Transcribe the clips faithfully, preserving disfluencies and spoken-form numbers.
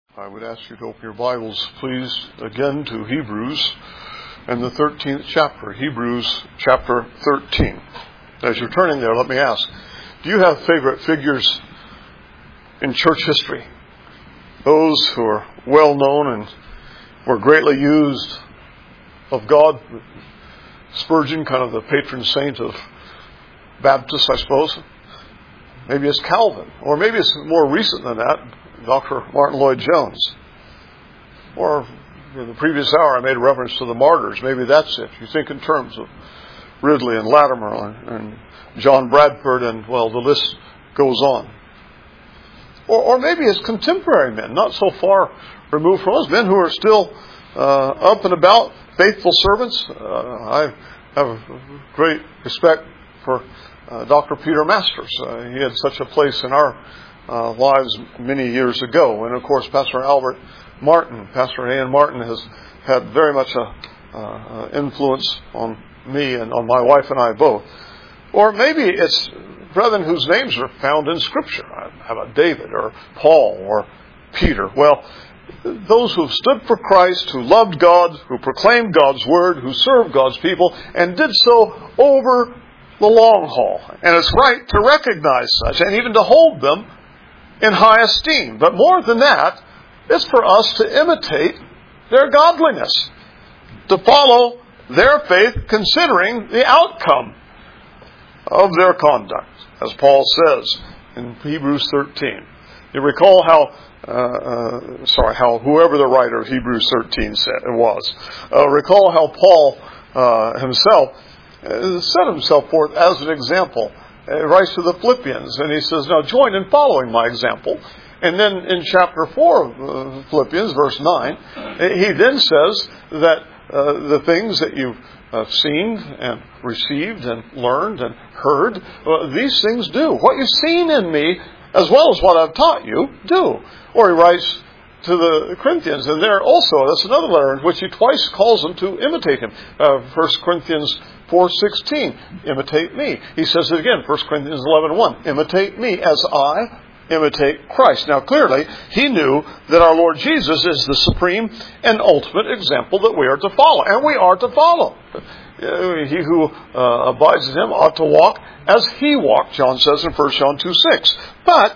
I would ask you to open your Bibles, please, again to Hebrews and the thirteenth chapter, Hebrews chapter thirteen. As you're turning there, let me ask, do you have favorite figures in church history? Those who are well known and were greatly used of God. Spurgeon, kind of the patron saint of Baptists, I suppose. Maybe it's Calvin, or maybe it's more recent than that, Doctor Martin Lloyd-Jones. Or in the previous hour I made a reference to the martyrs. Maybe that's it. You think in terms of Ridley and Latimer and, and John Bradford, and well, the list goes on. Or, or maybe it's contemporary men, not so far removed from us, men who are still uh, up and about, faithful servants. Uh, I have great respect for uh, Doctor Peter Masters. Uh, he had such a place in our Uh, lives many years ago. And of course, Pastor Albert Martin, Pastor Ian Martin, has had very much a uh, influence on me and on my wife and I both. Or maybe it's brethren whose names are found in Scripture. How about David or Paul or Peter? Well, those who have stood for Christ, who loved God, who proclaimed God's Word, who served God's people, and did so over the long haul. And it's right to recognize such and even to hold them in high esteem. But more than that, it's for us to imitate their godliness, to follow their faith considering the outcome of their conduct, as Paul says in Hebrews thirteen. You recall how, uh, uh, sorry, how whoever the writer of Hebrews thirteen said it was. Uh, recall how Paul uh, himself uh, set himself forth as an example. He writes to the Philippians, and he says, now join in following my example. And then in chapter four of uh, Philippians, verse nine, he then says that uh, the things that you've uh, seen and received and learned and heard, uh, these things do. What you've seen in me, as well as what I've taught you, do. Or he writes to the Corinthians, and there also, that's another letter in which he twice calls them to imitate him. Uh, First Corinthians four sixteen, imitate me. He says it again, First Corinthians eleven one, imitate me as I imitate Christ. Now clearly, he knew that our Lord Jesus is the supreme and ultimate example that we are to follow. And we are to follow. He who uh, abides in him ought to walk as he walked, John says in First John two six. But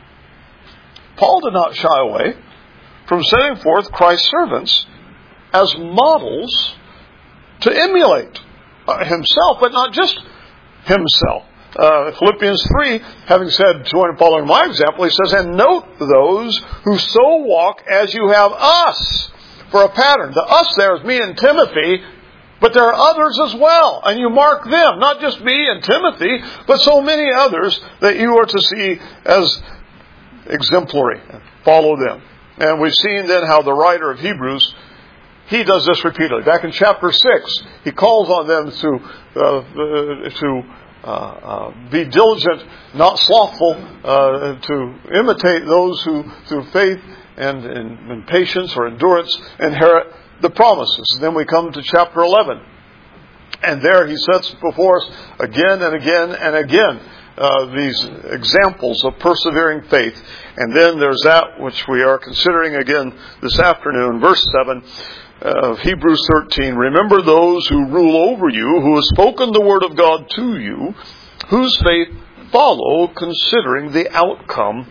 Paul did not shy away from setting forth Christ's servants as models to emulate himself, but not just himself. Uh, Philippians three, having said, join in following my example, he says, and note those who so walk as you have us for a pattern. The us there is me and Timothy, but there are others as well. And you mark them, not just me and Timothy, but so many others that you are to see as exemplary. Follow them. And we've seen then how the writer of Hebrews, he does this repeatedly. Back in chapter six, he calls on them to uh, to uh, uh, be diligent, not slothful, uh, to imitate those who, through faith and, and, and patience or endurance, inherit the promises. And then we come to chapter eleven. And there he sets before us again and again and again Uh, these examples of persevering faith. And then there's that which we are considering again this afternoon, verse seven of Hebrews thirteen. Remember those who rule over you, who have spoken the word of God to you, whose faith follow, considering the outcome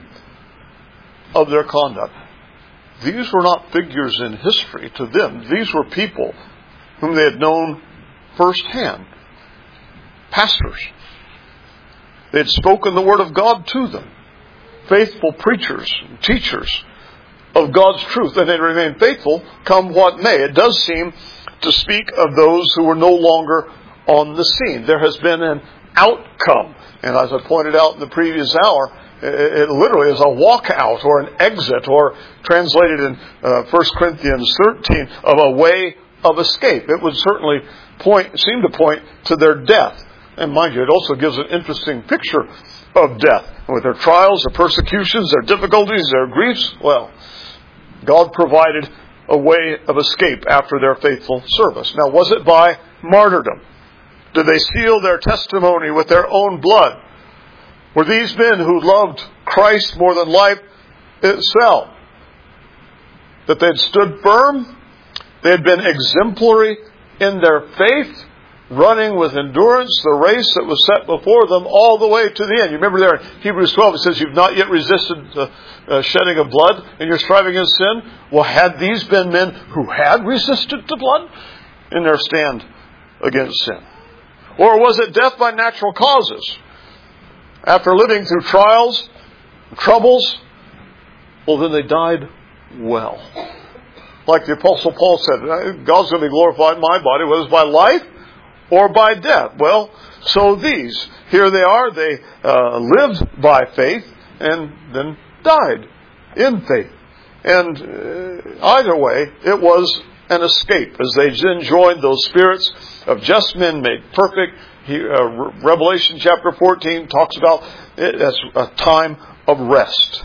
of their conduct. These were not figures in history to them. These were people whom they had known firsthand. Pastors. They had spoken the word of God to them. Faithful preachers and teachers of God's truth. And they remain faithful come what may. It does seem to speak of those who were no longer on the scene. There has been an outcome. And as I pointed out in the previous hour, it literally is a walkout or an exit, or translated in uh, First Corinthians thirteen, of a way of escape. It would certainly point, seem to point to their death. And mind you, it also gives an interesting picture of death. With their trials, their persecutions, their difficulties, their griefs, well, God provided a way of escape after their faithful service. Now, was it by martyrdom? Did they seal their testimony with their own blood? Were these men who loved Christ more than life itself? that they had stood firm. They had been exemplary in their faith, running with endurance the race that was set before them all the way to the end. You remember there in Hebrews twelve, it says, you've not yet resisted the uh, shedding of blood and you're striving against sin. Well, had these been men who had resisted the blood in their stand against sin? Or was it death by natural causes? After living through trials, troubles, well, then they died well. Like the Apostle Paul said, God's going to be glorified in my body, whether it's by life or by death. Well, so these, here they are, they uh, lived by faith and then died in faith. And uh, either way, it was an escape as they then joined those spirits of just men made perfect. He, uh, Revelation chapter fourteen talks about it as a time of rest.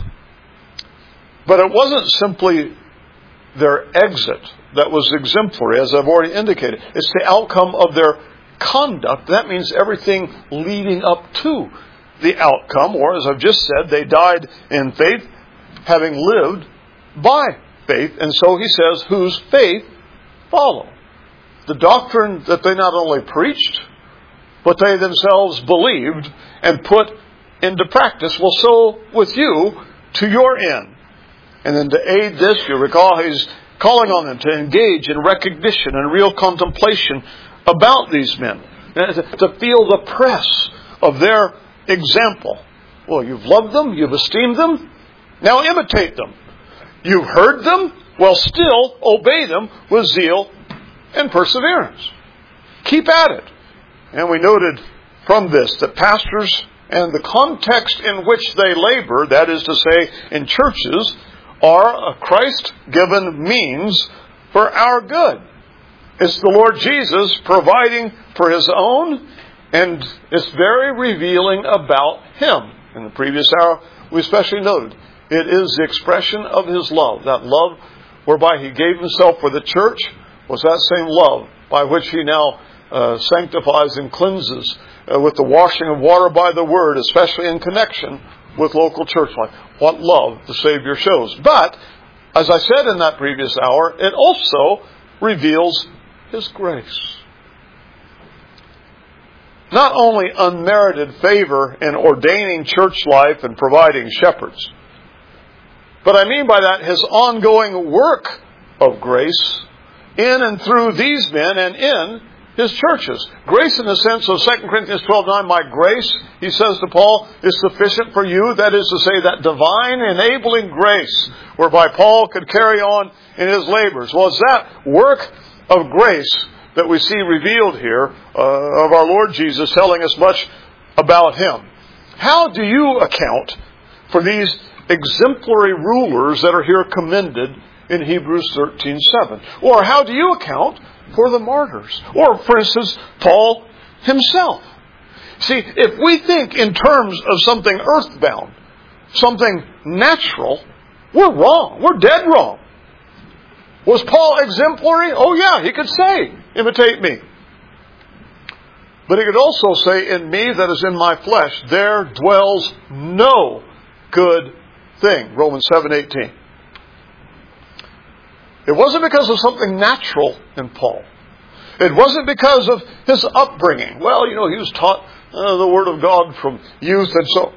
But it wasn't simply their exit that was exemplary, as I've already indicated. It's the outcome of their conduct. That means everything leading up to the outcome, or as I've just said, they died in faith, having lived by faith. And so he says, whose faith follow. The doctrine that they not only preached, but they themselves believed and put into practice. Well, so with you, to your end. And then to aid this, you recall he's calling on them to engage in recognition and real contemplation about these men. To feel the press of their example. Well, you've loved them, you've esteemed them, now imitate them. You've heard them, well, still obey them with zeal and perseverance. Keep at it. And we noted from this that pastors and the context in which they labor, that is to say, in churches, are a Christ-given means for our good. It's the Lord Jesus providing for His own, and it's very revealing about Him. In the previous hour, we especially noted, it is the expression of His love. That love whereby He gave Himself for the church was that same love by which He now uh, sanctifies and cleanses uh, with the washing of water by the Word, especially in connection with local church life. What love the Savior shows. But, as I said in that previous hour, it also reveals His grace. Not only unmerited favor in ordaining church life and providing shepherds, but I mean by that His ongoing work of grace in and through these men and in His churches. Grace in the sense of Second Corinthians twelve nine, my grace, he says to Paul, is sufficient for you. That is to say, that divine enabling grace whereby Paul could carry on in his labors. Well, it's that work of grace that we see revealed here uh, of our Lord Jesus telling us much about Him. How do you account for these exemplary rulers that are here commended in Hebrews thirteen seven? Or how do you account for the martyrs? Or, for instance, Paul himself. See, if we think in terms of something earthbound, something natural, we're wrong. We're dead wrong. Was Paul exemplary? Oh yeah, he could say, imitate me. But he could also say, in me that is in my flesh, there dwells no good thing. Romans seven eighteen. It wasn't because of something natural in Paul. It wasn't because of his upbringing. Well, you know, he was taught uh, the Word of God from youth and so.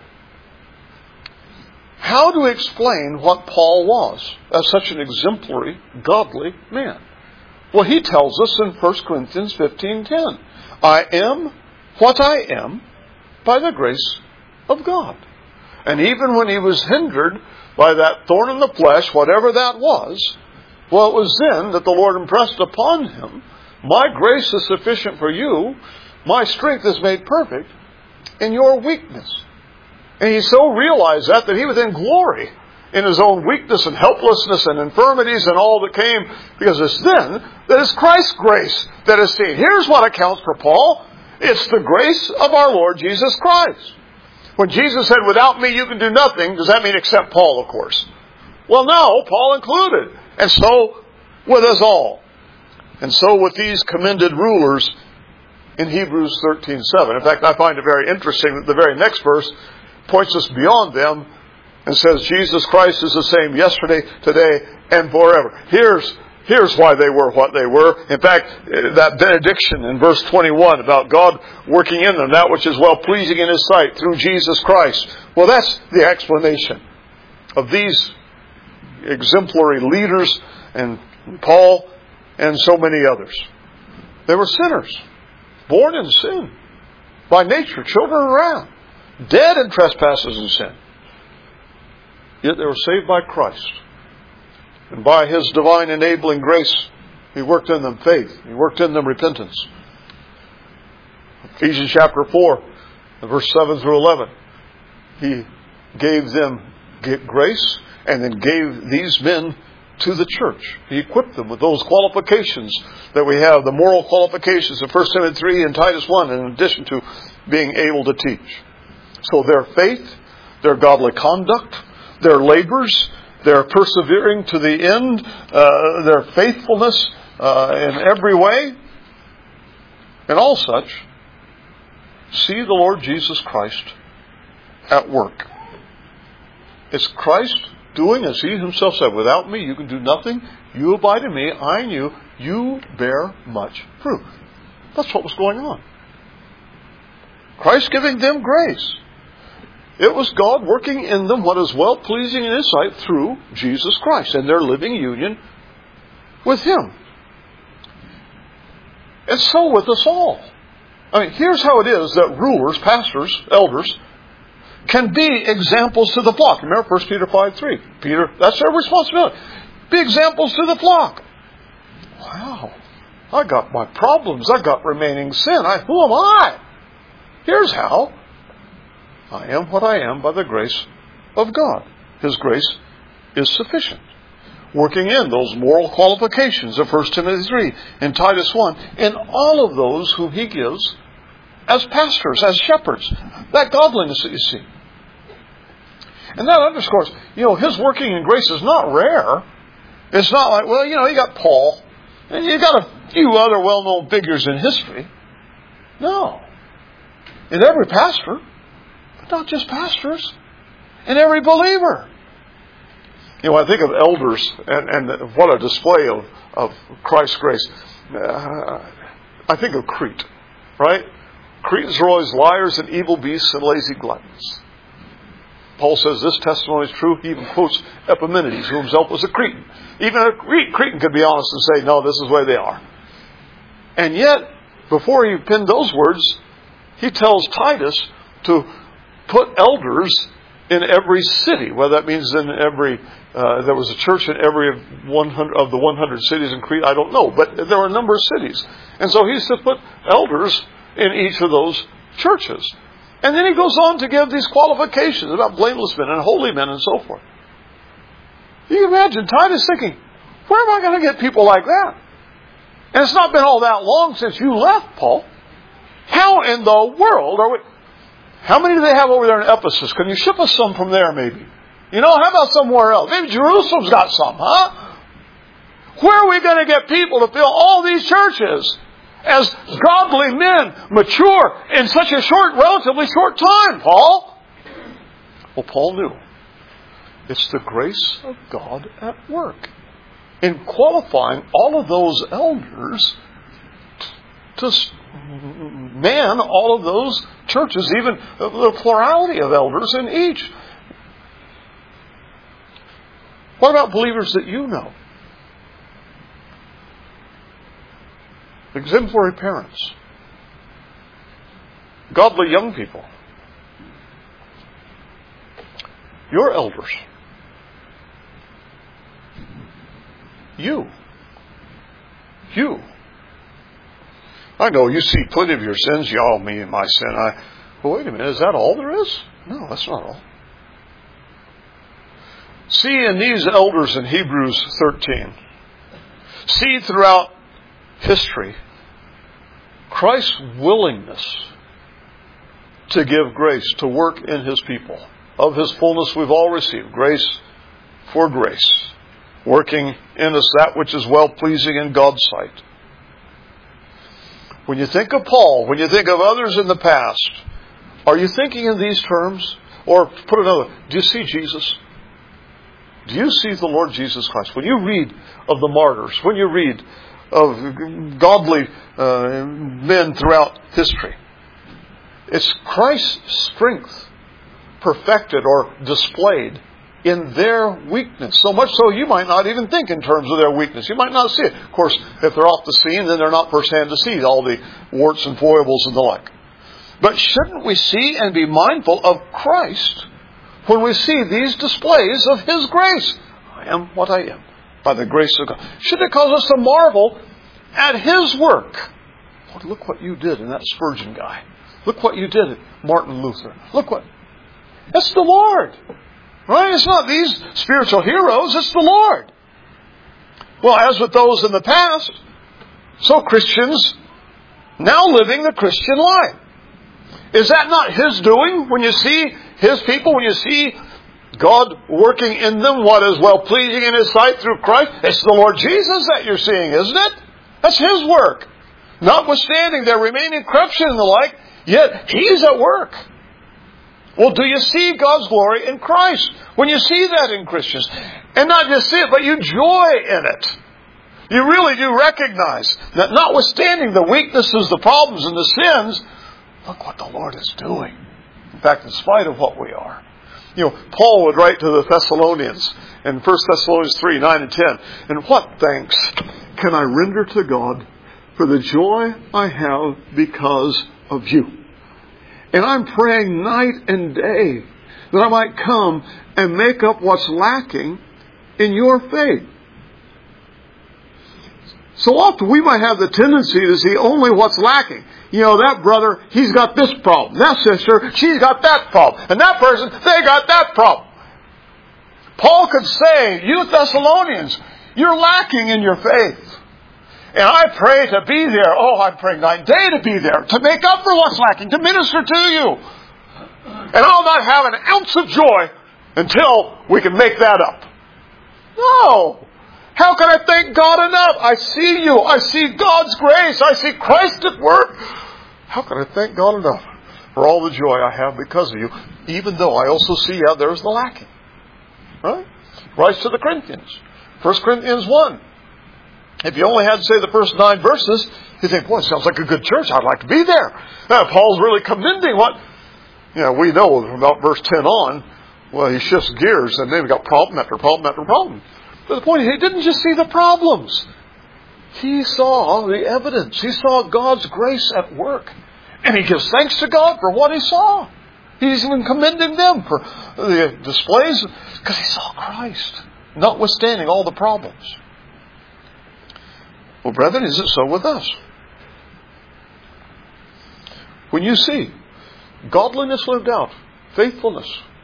How do we explain what Paul was as such an exemplary, godly man? Well, he tells us in First Corinthians fifteen ten. I am what I am by the grace of God. And even when he was hindered by that thorn in the flesh, whatever that was, well, it was then that the Lord impressed upon him, my grace is sufficient for you, my strength is made perfect in your weakness. And he so realized that that he would then glory in his own weakness and helplessness and infirmities and all that came, because it's then that it's Christ's grace that is seen. Here's what accounts for Paul. It's the grace of our Lord Jesus Christ. When Jesus said, without me you can do nothing, does that mean except Paul, of course? Well, no, Paul included. And so with us all. And so with these commended rulers in Hebrews thirteen seven. In fact, I find it very interesting that the very next verse points us beyond them and says Jesus Christ is the same yesterday, today, and forever. Here's Here's why they were what they were. In fact, that benediction in verse twenty-one about God working in them, that which is well-pleasing in His sight through Jesus Christ. Well, that's the explanation of these exemplary leaders and Paul and so many others. They were sinners, born in sin, by nature, children of wrath, dead in trespasses and sin. Yet they were saved by Christ. And by His divine enabling grace, He worked in them faith. He worked in them repentance. Ephesians chapter four, verse seven through eleven. He gave them grace and then gave these men to the church. He equipped them with those qualifications that we have, the moral qualifications of First Timothy three and Titus one, in addition to being able to teach. So their faith, their godly conduct, their labors, their persevering to the end, uh, their faithfulness uh, in every way, and all such, see the Lord Jesus Christ at work. It's Christ doing as He Himself said, without me you can do nothing. You abide in me, I in you, you bear much fruit. That's what was going on. Christ giving them grace. It was God working in them what is well-pleasing in His sight through Jesus Christ and their living union with Him. And so with us all. I mean, here's how it is that rulers, pastors, elders, can be examples to the flock. Remember First Peter five three. Peter, that's their responsibility. Be examples to the flock. Wow. I got my problems. I got remaining sin. I, who am I? Here's how. I am what I am by the grace of God. His grace is sufficient. Working in those moral qualifications of First Timothy three and Titus one, in all of those whom He gives as pastors, as shepherds. That godliness that you see. And that underscores, you know, His working in grace is not rare. It's not like, well, you know, you got Paul, and you got a few other well-known figures in history. No. In every pastor, but not just pastors, in every believer. You know, I think of elders and, and what a display of, of Christ's grace. Uh, I think of Crete, right? Cretans are always liars and evil beasts and lazy gluttons. Paul says this testimony is true. He even quotes Epimenides, who himself was a Cretan. Even a Cretan could be honest and say, no, this is the way they are. And yet, before he penned those words, he tells Titus to put elders in every city. Whether that means in every, uh, there was a church in every one hundred of the one hundred cities in Crete, I don't know. But there were a number of cities. And so he's to put elders in each of those churches. And then he goes on to give these qualifications about blameless men and holy men and so forth. You can imagine Titus thinking, where am I going to get people like that? And it's not been all that long since you left, Paul. How in the world are we... How many do they have over there in Ephesus? Can you ship us some from there maybe? You know, how about somewhere else? Maybe Jerusalem's got some, huh? Where are we going to get people to fill all these churches as godly men mature in such a short, relatively short time, Paul? Well, Paul knew. It's the grace of God at work in qualifying all of those elders to man all of those churches, even the plurality of elders in each. What about believers that you know? Exemplary parents. Godly young people. Your elders. You. You. I know you see plenty of your sins. Y'all, me and my sin. I, but wait a minute, is that all there is? No, that's not all. See in these elders in Hebrews thirteen. See throughout history Christ's willingness to give grace, to work in His people. Of His fullness we've all received. Grace for grace. Working in us that which is well-pleasing in God's sight. When you think of Paul, when you think of others in the past, are you thinking in these terms? Or put another, do you see Jesus? Do you see the Lord Jesus Christ? When you read of the martyrs, when you read of godly uh, men throughout history, it's Christ's strength perfected or displayed in their weakness. So much so you might not even think in terms of their weakness. You might not see it. Of course, if they're off the scene, then they're not firsthand to see all the warts and foibles and the like. But shouldn't we see and be mindful of Christ when we see these displays of His grace? I am what I am by the grace of God. Should it cause us to marvel at His work? Lord, look what you did in that Spurgeon guy. Look what you did at Martin Luther. Look what... It's the Lord. Right? It's not these spiritual heroes. It's the Lord. Well, as with those in the past, so Christians now living the Christian life. Is that not His doing when you see His people, when you see God working in them what is well-pleasing in His sight through Christ? It's the Lord Jesus that you're seeing, isn't it? That's His work. Notwithstanding their remaining corruption and the like, yet He's at work. Well, do you see God's glory in Christ when you see that in Christians? And not just see it, but you joy in it. You really do recognize that notwithstanding the weaknesses, the problems, and the sins, look what the Lord is doing. In fact, in spite of what we are. You know, Paul would write to the Thessalonians in First Thessalonians three, nine and ten, and what thanks can I render to God for the joy I have because of you? And I'm praying night and day that I might come and make up what's lacking in your faith. So often we might have the tendency to see only what's lacking. You know, that brother, he's got this problem. That sister, she's got that problem. And that person, they got that problem. Paul could say, you Thessalonians, you're lacking in your faith. And I pray to be there. Oh, I'm praying night and day to be there. To make up for what's lacking. To minister to you. And I'll not have an ounce of joy until we can make that up. No. How can I thank God enough? I see you. I see God's grace. I see Christ at work. How can I thank God enough for all the joy I have because of you, even though I also see out there's the lacking? Right? Writes to the Corinthians. First Corinthians one. If you only had to say the first nine verses, you think, boy, it sounds like a good church. I'd like to be there. Now, Paul's really commending what, you know, we know from about verse ten on, well, he shifts gears and then we got problem after problem after problem. But the point is, he didn't just see the problems. He saw the evidence. He saw God's grace at work. And he gives thanks to God for what he saw. He's even commending them for the displays because he saw Christ, notwithstanding all the problems. Well, brethren, is it so with us? When you see godliness lived out, faithfulness,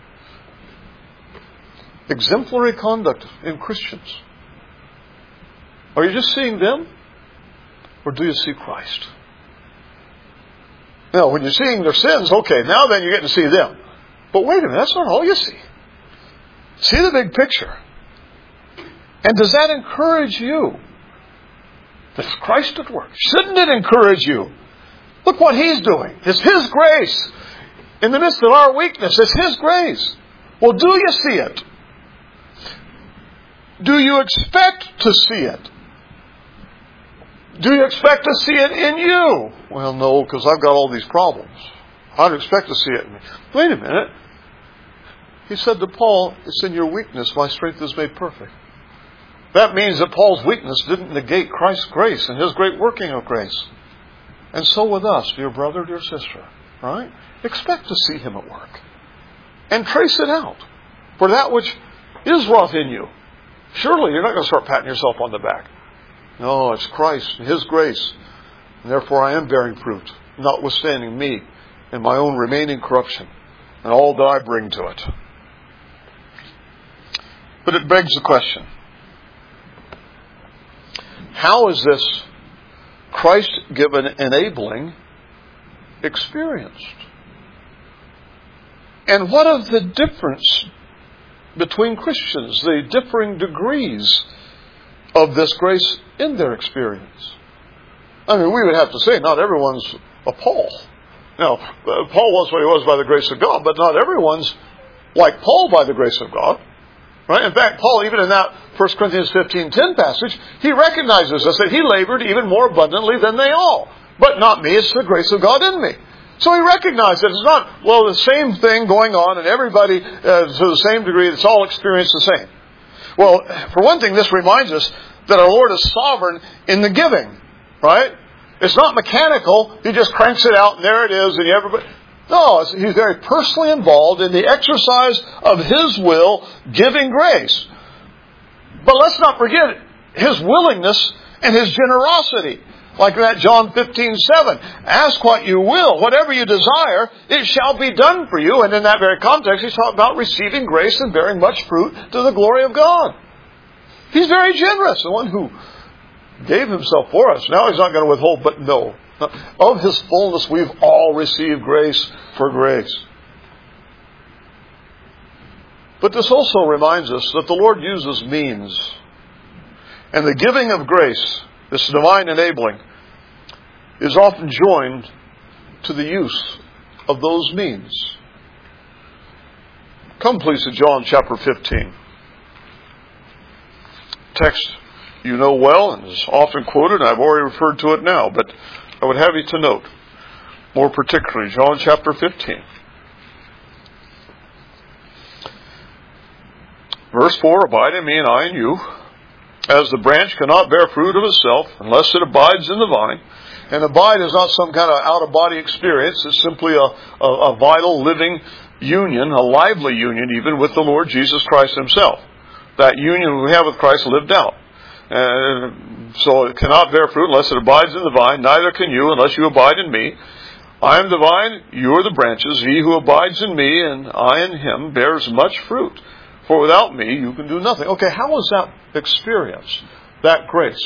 exemplary conduct in Christians, are you just seeing them? Or do you see Christ? Now, when you're seeing their sins, okay, now then you're getting to see them. But wait a minute, that's not all you see. See the big picture. And does that encourage you? There's Christ at work. Shouldn't it encourage you? Look what He's doing. It's His grace. In the midst of our weakness, it's His grace. Well, do you see it? Do you expect to see it? Do you expect to see it in you? Well, no, because I've got all these problems. I'd expect to see it in me. Wait a minute. He said to Paul, it's in your weakness my strength is made perfect. That means that Paul's weakness didn't negate Christ's grace and His great working of grace. And so with us, dear brother, dear sister, right? Expect to see Him at work. And trace it out for that which is wrought in you. Surely you're not going to start patting yourself on the back. No, it's Christ and His grace. And therefore I am bearing fruit, notwithstanding me and my own remaining corruption and all that I bring to it. But it begs the question, how is this Christ-given enabling experienced? And what of the difference between Christians, the differing degrees of this grace in their experience? I mean, we would have to say not everyone's a Paul. Now, uh, Paul was what he was by the grace of God, but not everyone's like Paul by the grace of God. Right? In fact, Paul, even in that First Corinthians fifteen ten passage, he recognizes this, that he labored even more abundantly than they all. But not me, it's the grace of God in me. So he recognized that it's not, well, the same thing going on and everybody uh, to the same degree, it's all experienced the same. Well, for one thing, this reminds us that our Lord is sovereign in the giving. Right? It's not mechanical. He just cranks it out and there it is and everybody... No, He's very personally involved in the exercise of His will, giving grace. But let's not forget His willingness and His generosity. Like that John fifteen seven. Ask what you will, whatever you desire, it shall be done for you. And in that very context, He's talking about receiving grace and bearing much fruit to the glory of God. He's very generous, the one who gave Himself for us. Now He's not going to withhold, but no. Of His fullness, we've all received grace for grace. But this also reminds us that the Lord uses means. And the giving of grace, this divine enabling, is often joined to the use of those means. Come please to John chapter fifteen. Text you know well and is often quoted, and I've already referred to it now, but I would have you to note, more particularly, John chapter fifteen. Verse four, abide in me and I in you, as the branch cannot bear fruit of itself unless it abides in the vine. And abide is not some kind of out-of-body experience. It's simply a, a, a vital, living union, a lively union even with the Lord Jesus Christ Himself. That union we have with Christ lived out. Uh, so it cannot bear fruit unless it abides in the vine. Neither can you unless you abide in me. I am the vine, you are the branches. He who abides in me and I in him bears much fruit. For without me you can do nothing. Okay, how is that experience, that grace?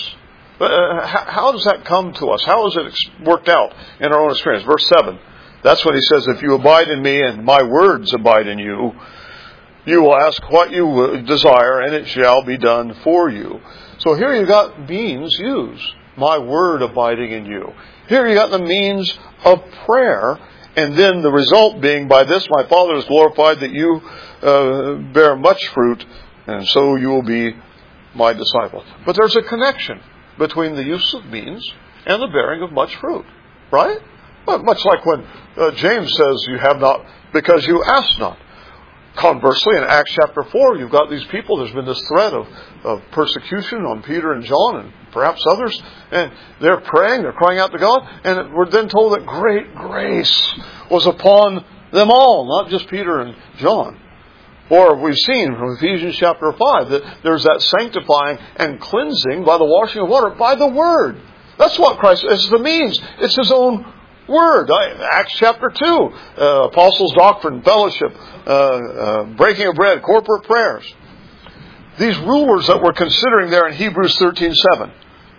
Uh, how, how does that come to us? How is it ex- worked out in our own experience? Verse seven. That's when He says, if you abide in me and my words abide in you, you will ask what you desire and it shall be done for you. So here you got means used. My word abiding in you. Here you got the means of prayer. And then the result being, by this my Father is glorified that you uh, bear much fruit. And so you will be my disciple. But there's a connection between the use of means and the bearing of much fruit. Right? Well, much like when uh, James says you have not because you ask not. Conversely, in Acts chapter four, you've got these people. There's been this threat of, of persecution on Peter and John and perhaps others. And they're praying, they're crying out to God. And we're then told that great grace was upon them all, not just Peter and John. Or we've seen from Ephesians chapter five that there's that sanctifying and cleansing by the washing of water by the Word. That's what Christ is, the means. It's His own Word. Acts chapter two, uh, Apostles' doctrine, fellowship, uh, uh, breaking of bread, corporate prayers. These rulers that we're considering there in Hebrews thirteen seven,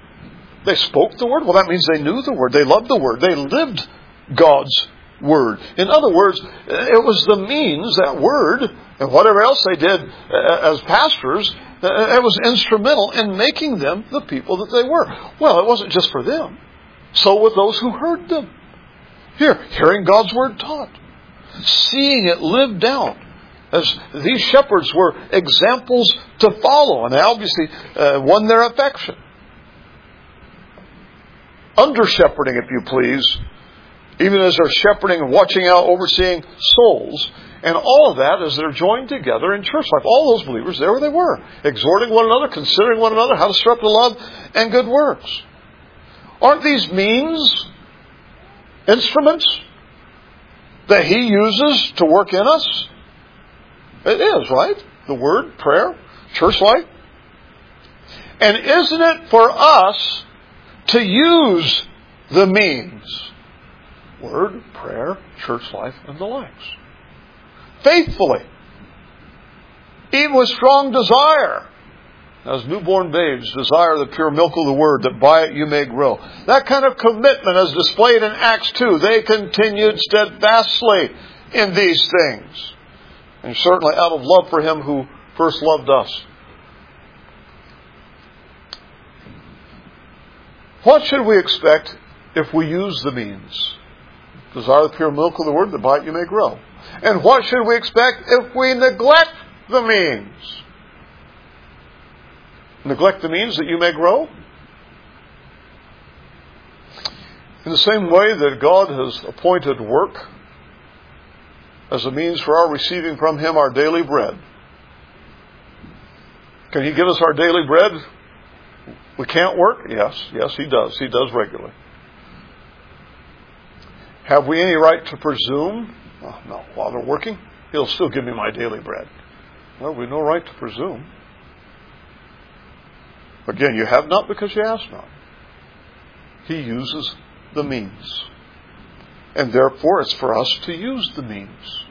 they spoke the Word. Well, that means they knew the Word. They loved the Word. They lived God's Word. In other words, it was the means, that Word, and whatever else they did as pastors, it was instrumental in making them the people that they were. Well, it wasn't just for them. So with those who heard them. Here, hearing God's Word taught. Seeing it lived out. As these shepherds were examples to follow. And they obviously uh, won their affection. Under-shepherding, if you please. Even as they're shepherding and watching out, overseeing souls. And all of that as they're joined together in church life. All those believers, there they were. Exhorting one another, considering one another, how to stir up to love and good works. Aren't these means, instruments, that He uses to work in us? It is, right? The Word, prayer, church life. And isn't it for us to use the means? Word, prayer, church life, and the likes. Faithfully. Even with strong desire. As newborn babes desire the pure milk of the Word, that by it you may grow. That kind of commitment is displayed in Acts two. They continued steadfastly in these things. And certainly out of love for Him who first loved us. What should we expect if we use the means? Desire the pure milk of the word, that by it you may grow. And what should we expect if we neglect the means? Neglect the means that you may grow? In the same way that God has appointed work as a means for our receiving from Him our daily bread. Can He give us our daily bread? We can't work? Yes, yes, He does. He does regularly. Have we any right to presume? Oh, no, while they're working, He'll still give me my daily bread. Well, we have no right to presume. Again, you have not because you ask not. He uses the means. And therefore, it's for us to use the means.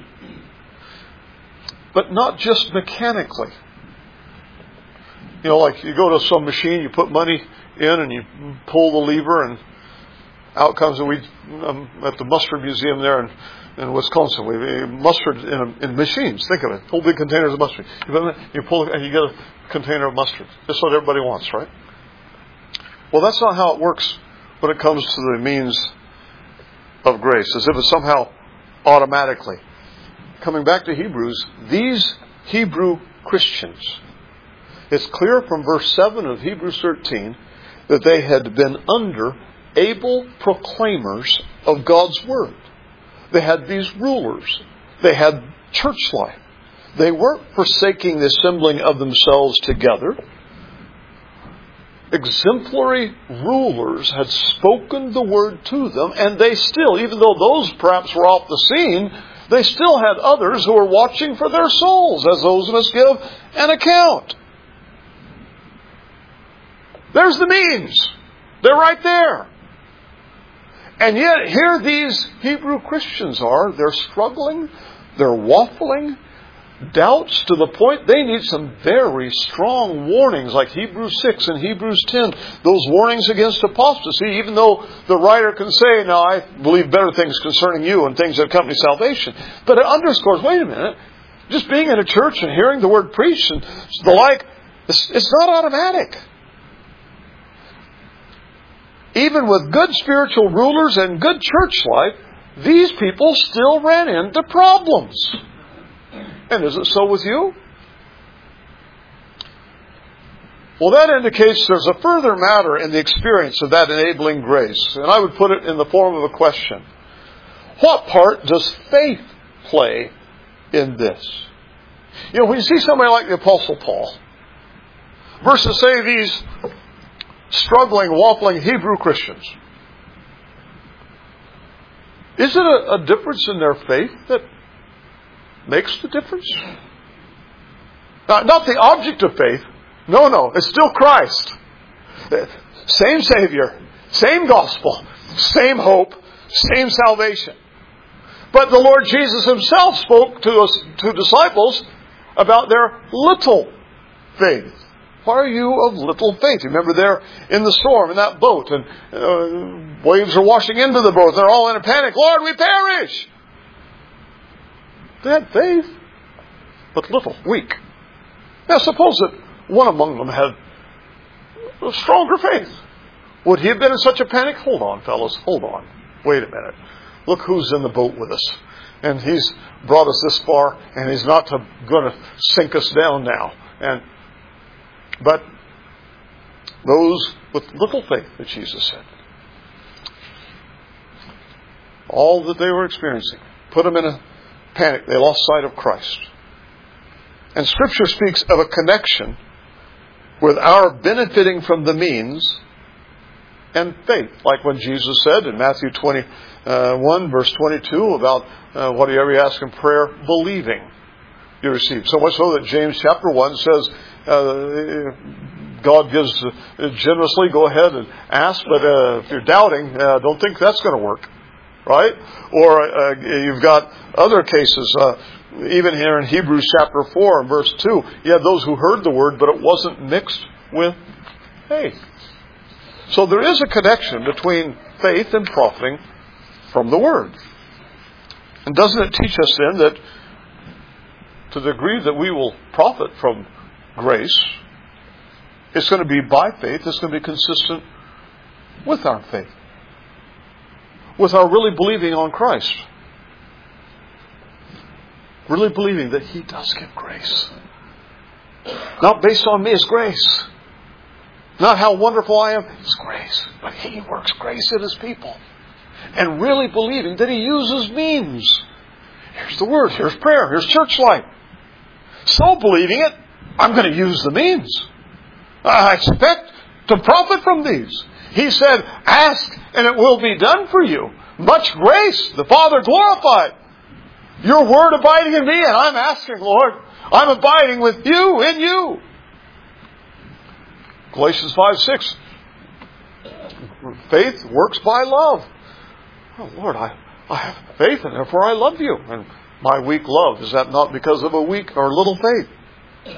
But not just mechanically. You know, like you go to some machine, you put money in and you pull the lever and out comes, and we, um, at the mustard museum there in, in Wisconsin, we, we mustard in, in machines. Think of it. Whole big containers of mustard. You, put it, you pull it and you get a container of mustard. Just what everybody wants, right? Well, that's not how it works when it comes to the means of grace, as if it's somehow automatically. Coming back to Hebrews, these Hebrew Christians, it's clear from verse seven of Hebrews thirteen that they had been under able proclaimers of God's Word. They had these rulers. They had church life. They weren't forsaking the assembling of themselves together. Exemplary rulers had spoken the Word to them, and they still, even though those perhaps were off the scene, they still had others who were watching for their souls, as those must give an account. There's the means. They're right there. And yet, here these Hebrew Christians are. They're struggling. They're waffling. Doubts to the point they need some very strong warnings, like Hebrews six and Hebrews ten. Those warnings against apostasy, even though the writer can say, now I believe better things concerning you and things that accompany salvation. But it underscores, wait a minute, just being in a church and hearing the word preached and the like, it's, it's not automatic. Even with good spiritual rulers and good church life, these people still ran into problems. And is it so with you? Well, that indicates there's a further matter in the experience of that enabling grace. And I would put it in the form of a question. What part does faith play in this? You know, when you see somebody like the Apostle Paul, versus, say, these struggling, waffling Hebrew Christians, is it a, a difference in their faith that makes the difference? Not, not the object of faith. No, no. It's still Christ. Same Savior. Same gospel. Same hope. Same salvation. But the Lord Jesus Himself spoke to us, to disciples, about their little faith. Why are you of little faith? Remember there in the storm, in that boat, and uh, waves are washing into the boat. They're all in a panic. Lord, we perish! They had faith, but little, weak. Now suppose that one among them had a stronger faith. Would he have been in such a panic? Hold on, fellas, hold on. Wait a minute. Look who's in the boat with us. And he's brought us this far, and he's not going to sink us down now. And But those with little faith, that Jesus said, all that they were experiencing put them in a panic. They lost sight of Christ. And Scripture speaks of a connection with our benefiting from the means and faith. Like when Jesus said in Matthew twenty-one, verse twenty-two, about uh, whatever you ask in prayer, believing you receive. So much so that James chapter one says, uh, God gives uh, generously, go ahead and ask, but uh, if you're doubting, uh, don't think that's going to work. Right? Or uh, you've got other cases, uh, even here in Hebrews chapter four and verse two, you had those who heard the word, but it wasn't mixed with faith. So there is a connection between faith and profiting from the word. And doesn't it teach us then that to the degree that we will profit from grace, it's going to be by faith, it's going to be consistent with our faith. with our really believing on Christ. Really believing that He does give grace. Not based on me, it's grace. Not how wonderful I am, it's grace. But He works grace in His people. And really believing that He uses means. Here's the Word, here's prayer, here's church life. So believing it, I'm going to use the means. I expect to profit from these. He said, ask and it will be done for you. Much grace, the Father glorified. Your Word abiding in me, and I'm asking, Lord, I'm abiding with you, in you. Galatians five six. Faith works by love. Oh, Lord, I, I have faith, and therefore I love you. And my weak love, is that not because of a weak or little faith?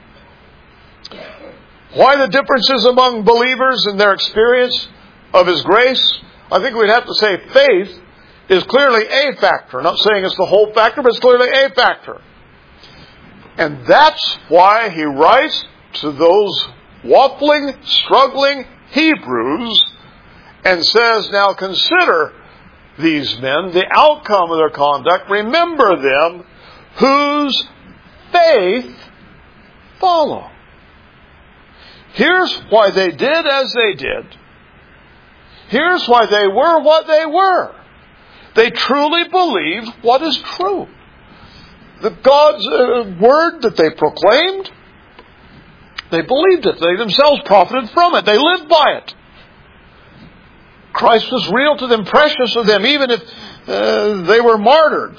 Why the differences among believers in their experience of His grace? I think we'd have to say faith is clearly a factor. I'm not saying it's the whole factor, but it's clearly a factor. And that's why he writes to those waffling, struggling Hebrews and says, now consider these men, the outcome of their conduct. Remember them whose faith follow. Here's why they did as they did. Here's why they were what they were. They truly believed what is true. The God's uh, word that they proclaimed, they believed it. They themselves profited from it. They lived by it. Christ was real to them, precious to them, even if uh, they were martyred.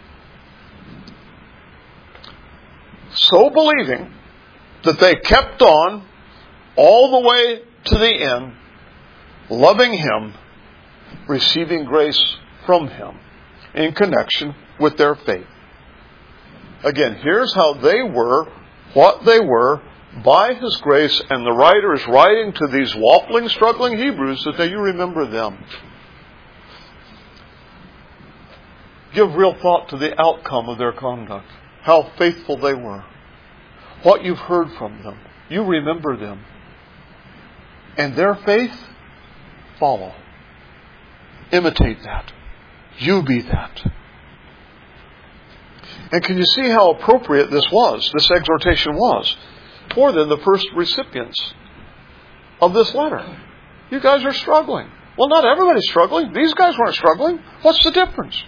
So believing that they kept on all the way to the end, loving Him, receiving grace from Him in connection with their faith. Again, here's how they were, what they were, by His grace, and the writer is writing to these waffling, struggling Hebrews so that you remember them. Give real thought to the outcome of their conduct, how faithful they were, what you've heard from them. You remember them. And their faith, follow. Imitate that. You be that. And can you see how appropriate this was, this exhortation was, for them, the first recipients of this letter? You guys are struggling. Well, not everybody's struggling. These guys weren't struggling. What's the difference?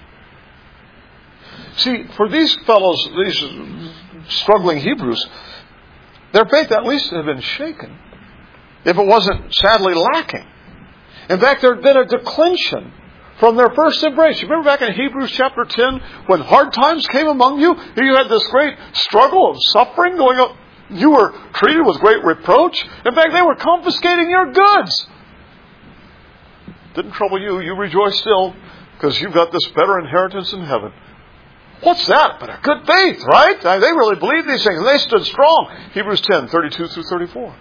See, for these fellows, these struggling Hebrews, their faith at least had been shaken, if it wasn't sadly lacking. In fact, there had been a declension from their first embrace. You remember back in Hebrews chapter ten, when hard times came among you, you had this great struggle of suffering going on. You were treated with great reproach. In fact, they were confiscating your goods. Didn't trouble you. You rejoice still because you've got this better inheritance in heaven. What's that but a good faith, right? They really believed these things, and they stood strong. Hebrews ten, thirty-two through thirty-four.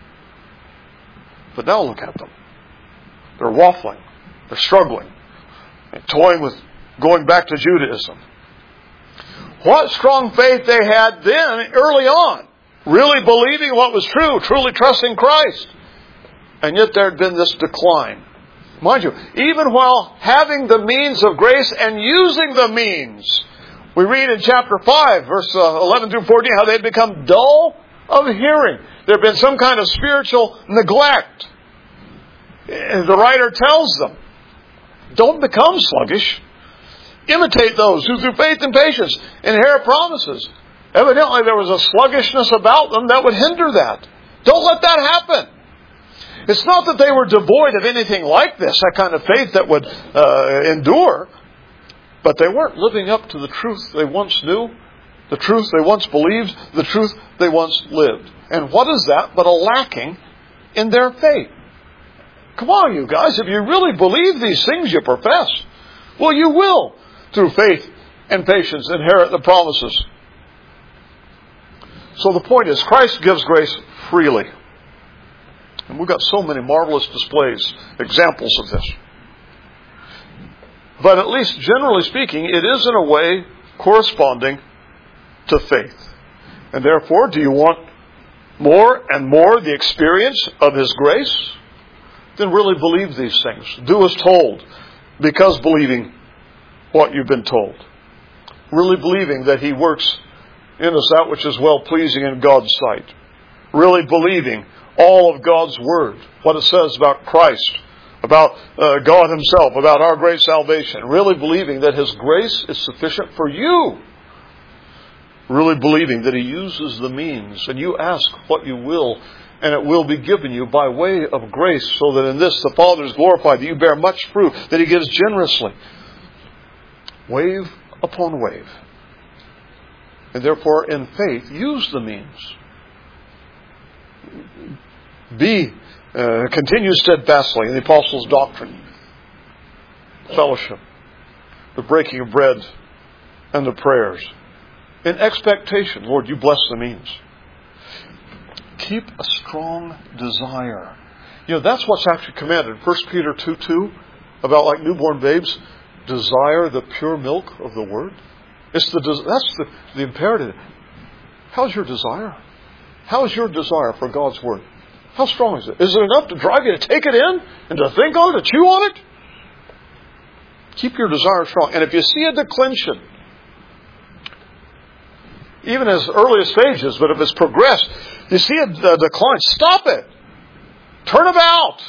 But now look at them. They're waffling. They're struggling. And toying with going back to Judaism. What strong faith they had then, early on. Really believing what was true. Truly trusting Christ. And yet there had been this decline. Mind you, even while having the means of grace and using the means. We read in chapter five, verse eleven through fourteen, how they had become dull of hearing. There had been some kind of spiritual neglect. And the writer tells them, don't become sluggish. Imitate those who through faith and patience inherit promises. Evidently there was a sluggishness about them that would hinder that. Don't let that happen. It's not that they were devoid of anything like this, that kind of faith that would uh, endure. But they weren't living up to the truth they once knew, the truth they once believed, the truth they once lived. And what is that but a lacking in their faith? Come on, you guys, if you really believe these things you profess, well, you will, through faith and patience, inherit the promises. So the point is, Christ gives grace freely. And we've got so many marvelous displays, examples of this. But at least generally speaking, it is in a way corresponding to faith. And therefore, do you want more and more the experience of His grace? Then really believe these things. Do as told. because believing what you've been told. Really believing that He works in us that which is well-pleasing in God's sight. Really believing all of God's Word, what it says about Christ, about uh, God Himself, about our great salvation. Really believing that His grace is sufficient for you. Really believing that He uses the means, and you ask what you will, and it will be given you by way of grace, so that in this the Father is glorified, that you bear much fruit, that He gives generously. Wave upon wave. And therefore, in faith, use the means. Be, uh, continue steadfastly in the Apostles' doctrine, fellowship, the breaking of bread, and the prayers. In expectation, Lord, you bless the means. Keep a strong desire. You know, that's what's actually commanded. First Peter two two, about like newborn babes, desire the pure milk of the Word. It's the that's the, the imperative. How's your desire? How is your desire for God's Word? How strong is it? Is it enough to drive you to take it in and to think on it, to chew on it? Keep your desire strong. And if you see a declension, even as early stages, but if it's progressed, you see a, a decline, stop it. Turn about.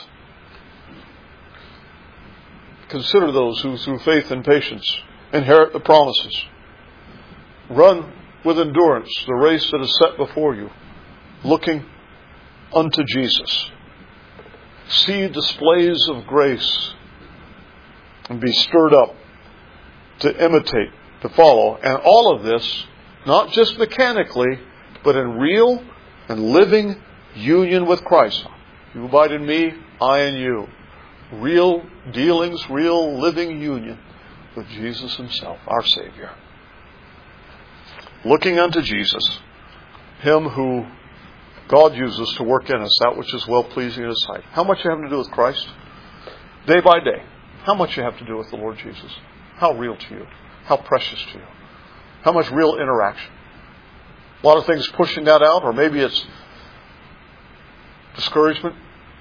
Consider those who through faith and patience inherit the promises. Run with endurance the race that is set before you, looking unto Jesus. See displays of grace and be stirred up to imitate, to follow. And all of this, not just mechanically, but in real and living union with Christ. You abide in me, I in you. Real dealings, real living union with Jesus Himself, our Savior. Looking unto Jesus, Him who God uses to work in us that which is well-pleasing in His sight. How much you have to do with Christ? Day by day. How much you have to do with the Lord Jesus? How real to you? How precious to you? How much real interaction? A lot of things pushing that out, or maybe it's discouragement,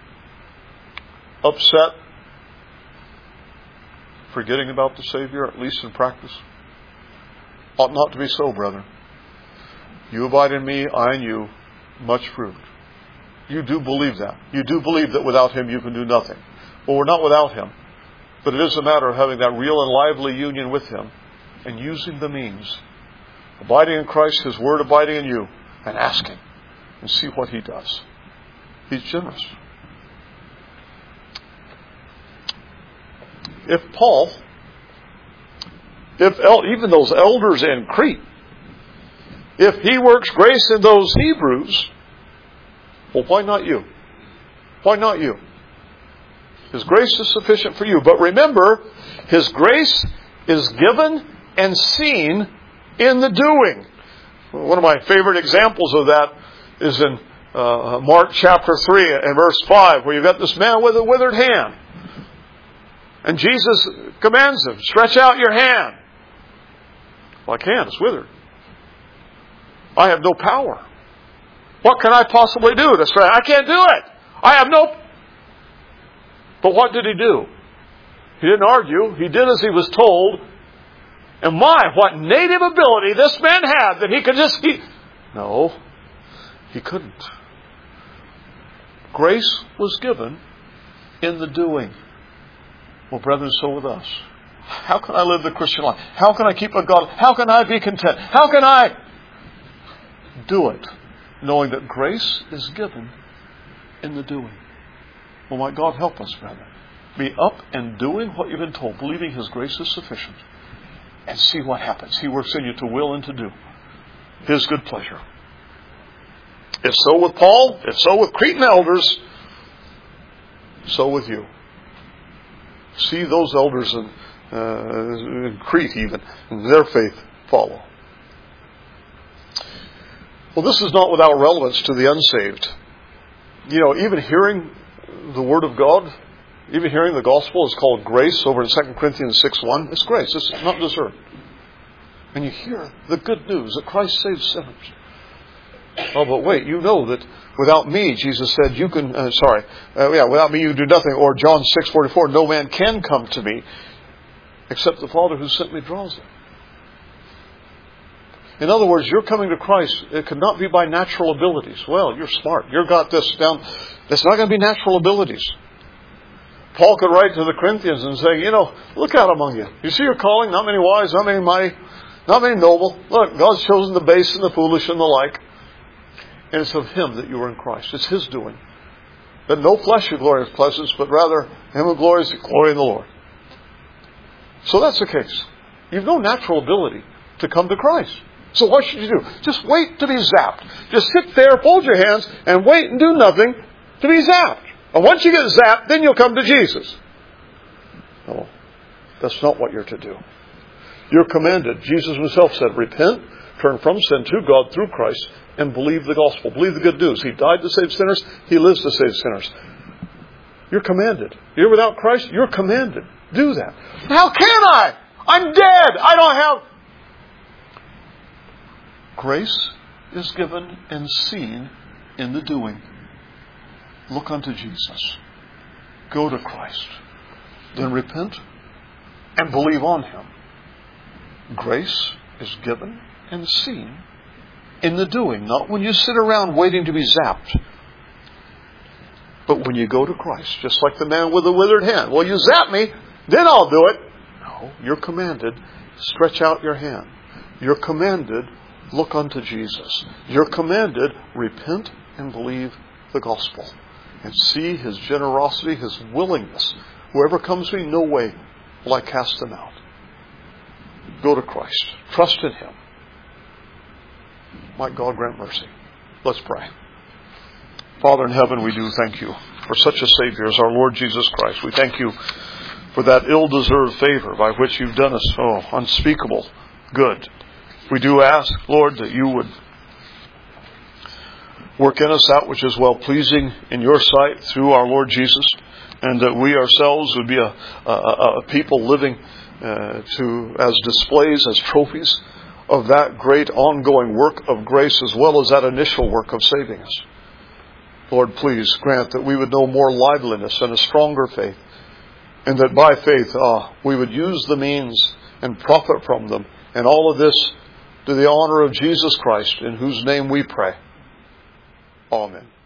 upset, forgetting about the Savior, at least in practice. Ought not to be so, brethren. You abide in me, I in you, much fruit. You do believe that. You do believe that without Him you can do nothing. Well, we're not without Him. But it is a matter of having that real and lively union with Him and using the means. Abiding in Christ, His Word abiding in you, and asking and see what He does. He's generous. If Paul, if el- even those elders in Crete, if he works grace in those Hebrews, well, why not you? Why not you? His grace is sufficient for you. But remember, His grace is given and seen in the doing. One of my favorite examples of that is in uh, Mark chapter three and verse five, where you've got this man with a withered hand. And Jesus commands him, stretch out your hand. Well, I can't, it's withered. I have no power. What can I possibly do to stretch? I can't do it. I have no... But what did he do? He didn't argue. He did as he was told. And my, what native ability this man had that he could just... He... No, he couldn't. Grace was given in the doing. Well, brethren, so with us. How can I live the Christian life? How can I keep a God? How can I be content? How can I do it? Knowing that grace is given in the doing. Well, might God help us, brethren. Be up and doing what you've been told, believing His grace is sufficient. And see what happens. He works in you to will and to do His good pleasure. If so with Paul, if so with Cretan elders, so with you. See those elders in, uh, in Crete even, and their faith follow. Well, this is not without relevance to the unsaved. You know, even hearing the Word of God, even hearing the gospel is called grace over in Second Corinthians six one. It's grace. It's not deserved. And you hear the good news that Christ saves sinners. Oh, but wait, you know that without me, Jesus said, you can, uh, sorry, uh, yeah, without me you do nothing. Or John six forty-four, no man can come to me except the Father who sent me draws them. In other words, you're coming to Christ. It could not be by natural abilities. Well, you're smart. You've got this down. It's not going to be natural abilities. Paul could write to the Corinthians and say, you know, look out among you. You see your calling, not many wise, not many mighty, not many noble. Look, God's chosen the base and the foolish and the like. And it's of Him that you are in Christ. It's His doing. That no flesh your glory of pleasance, but rather Him who glories, glory in the Lord. So that's the case. You've no natural ability to come to Christ. So what should you do? Just wait to be zapped. Just sit there, fold your hands, and wait and do nothing to be zapped. And once you get zapped, then you'll come to Jesus. No, that's not what you're to do. You're commanded. Jesus Himself said, repent, turn from sin to God through Christ, and believe the gospel. Believe the good news. He died to save sinners. He lives to save sinners. You're commanded. You're without Christ. You're commanded. Do that. How can I? I'm dead. I don't have... Grace is given and seen in the doing. Look unto Jesus. Go to Christ. Then repent and believe on Him. Grace is given and seen in the doing. Not when you sit around waiting to be zapped. But when you go to Christ. Just like the man with the withered hand. Well, you zap me, then I'll do it. No, you're commanded. Stretch out your hand. You're commanded. Look unto Jesus. You're commanded. Repent and believe the gospel. And see His generosity, His willingness. Whoever comes to me, no way will I cast them out. Go to Christ. Trust in Him. Might God grant mercy. Let's pray. Father in heaven, we do thank You for such a Savior as our Lord Jesus Christ. We thank You for that ill-deserved favor by which You've done us, oh, unspeakable good. We do ask, Lord, that You would work in us that which is well-pleasing in Your sight through our Lord Jesus, and that we ourselves would be a, a, a people living uh, to as displays, as trophies of that great ongoing work of grace as well as that initial work of saving us. Lord, please grant that we would know more liveliness and a stronger faith, and that by faith uh, we would use the means and profit from them, and all of this to the honor of Jesus Christ, in whose name we pray. Amen.